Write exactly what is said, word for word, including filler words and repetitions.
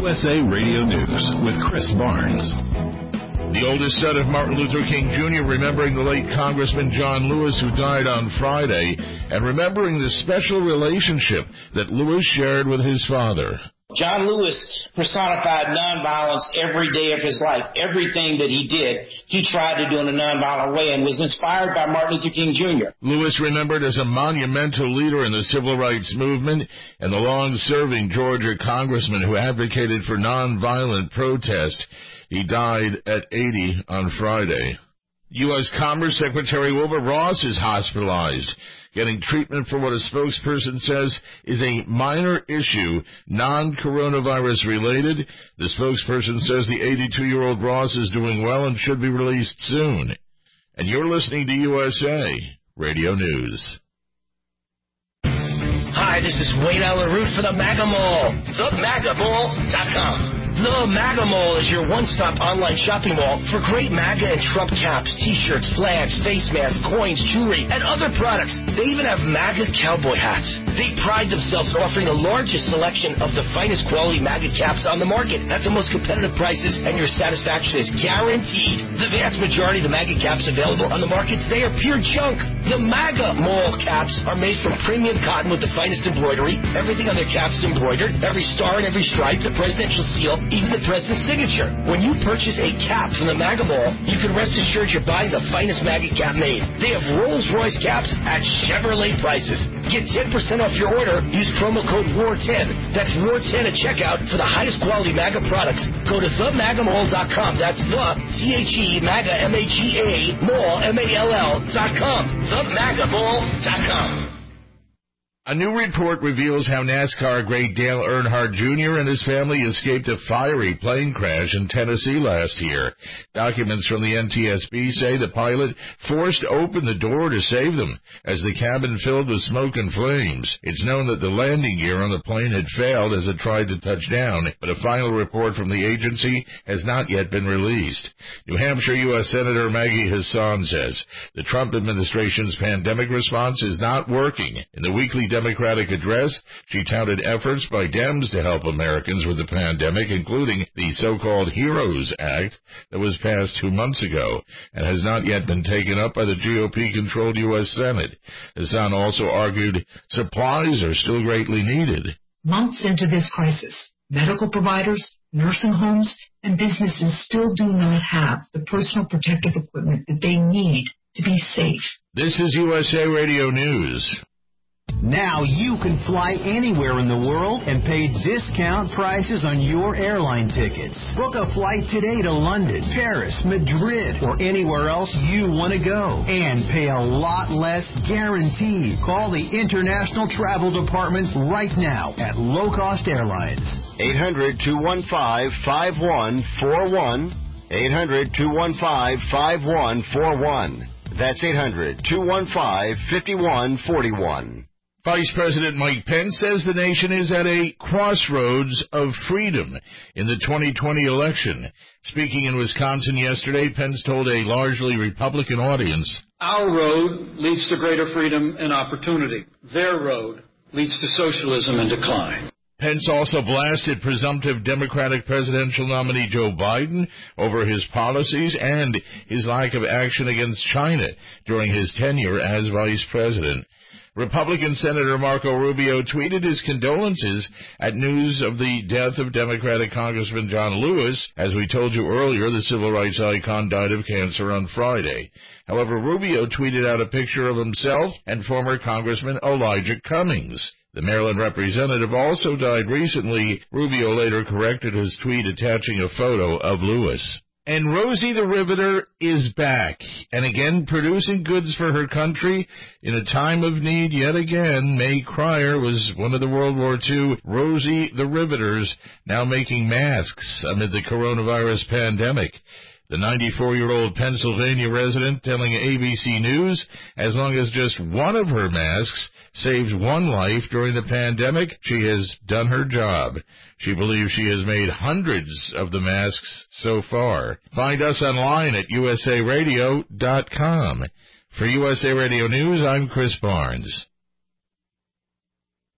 U S A Radio News with Chris Barnes. The oldest son of Martin Luther King Junior remembering the late Congressman John Lewis, who died on Friday, and remembering the special relationship that Lewis shared with his father. John Lewis personified nonviolence every day of his life. Everything that he did, he tried to do in a nonviolent way and was inspired by Martin Luther King Junior Lewis remembered as a monumental leader in the civil rights movement and the long-serving Georgia congressman who advocated for nonviolent protest. He died at eighty on Friday. U S Commerce Secretary Wilbur Ross is hospitalized, getting treatment for what a spokesperson says is a minor issue, non-coronavirus related. The spokesperson says the eighty-two-year-old Ross is doing well and should be released soon. And you're listening to U S A Radio News. Hi, this is Wayne Allen Root for the MAGA Mall, the maga mall dot com. The MAGA Mall is your one-stop online shopping mall for great MAGA and Trump caps, T-shirts, flags, face masks, coins, jewelry, and other products. They even have MAGA cowboy hats. They pride themselves on offering the largest selection of the finest quality MAGA caps on the market at the most competitive prices, and your satisfaction is guaranteed. The vast majority of the MAGA caps available on the market today are pure junk. The MAGA Mall caps are made from premium cotton with the finest embroidery. Everything on their caps is embroidered. Every star and every stripe, the presidential seal, even the president's signature. When you purchase a cap from the MAGA Mall, you can rest assured you're buying the finest MAGA cap made. They have Rolls-Royce caps at Chevrolet prices. Get ten percent off your order. Use promo code W A R ten. That's W A R ten at checkout for the highest quality MAGA products. Go to the maga mall dot com. That's the T H E MAGA M A G A Mall M A L L dot com. the maga mall dot com. A new report reveals how NASCAR great Dale Earnhardt Junior and his family escaped a fiery plane crash in Tennessee last year. Documents from the N T S B say the pilot forced open the door to save them as the cabin filled with smoke and flames. It's known that the landing gear on the plane had failed as it tried to touch down, but a final report from the agency has not yet been released. New Hampshire U S Senator Maggie Hassan says the Trump administration's pandemic response is not working. In the weekly Democratic address, she touted efforts by Dems to help Americans with the pandemic, including the so-called HEROES Act that was passed two months ago and has not yet been taken up by the G O P-controlled U S Senate. Hassan also argued supplies are still greatly needed. Months into this crisis, medical providers, nursing homes, and businesses still do not have the personal protective equipment that they need to be safe. This is U S A Radio News. Now you can fly anywhere in the world and pay discount prices on your airline tickets. Book a flight today to London, Paris, Madrid, or anywhere else you want to go. And pay a lot less guaranteed. Call the International Travel Department right now at Low Cost Airlines. eight hundred, two one five, five one four one. eight hundred, two one five, five one four one. That's eight hundred, two one five, five one four one. Vice President Mike Pence says the nation is at a crossroads of freedom in the twenty twenty election. Speaking in Wisconsin yesterday, Pence told a largely Republican audience, "Our road leads to greater freedom and opportunity. Their road leads to socialism and decline." Pence also blasted presumptive Democratic presidential nominee Joe Biden over his policies and his lack of action against China during his tenure as vice president. Republican Senator Marco Rubio tweeted his condolences at news of the death of Democratic Congressman John Lewis. As we told you earlier, the civil rights icon died of cancer on Friday. However, Rubio tweeted out a picture of himself and former Congressman Elijah Cummings. The Maryland representative also died recently. Rubio later corrected his tweet attaching a photo of Lewis. And Rosie the Riveter is back, and again producing goods for her country in a time of need yet again. May Cryer was one of the World War Two Rosie the Riveters, now making masks amid the coronavirus pandemic. The ninety-four-year-old Pennsylvania resident telling A B C News, as long as just one of her masks saved one life during the pandemic, she has done her job. She believes she has made hundreds of the masks so far. Find us online at U S A radio dot com. For U S A Radio News, I'm Chris Barnes.